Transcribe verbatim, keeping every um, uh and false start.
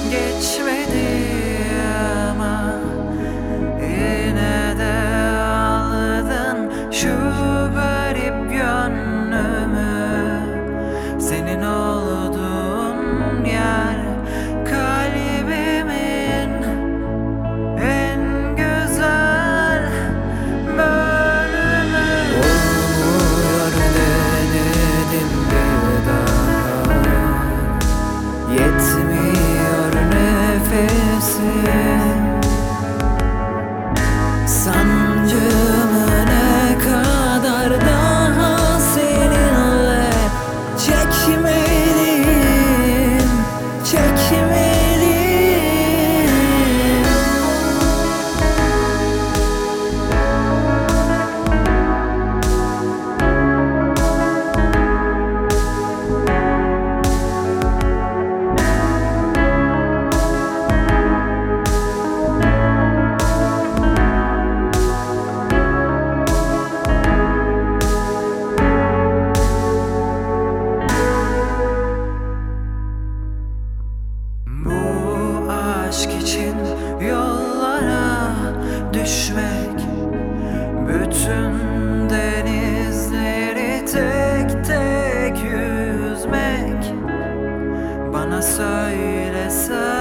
geçmedi ama yine de aldın şu garip gönlümü. Senin olduğun yer kalbimin en güzel bölümü. Olmuyor denedim bir daha, yetmiyor nefesim. Sancımı ne kadar daha seninle çekmeliyim, çekmeliyim. Bu aşk için yollara düşmek, bütün denizleri tek tek yüzmek. Bana söylesen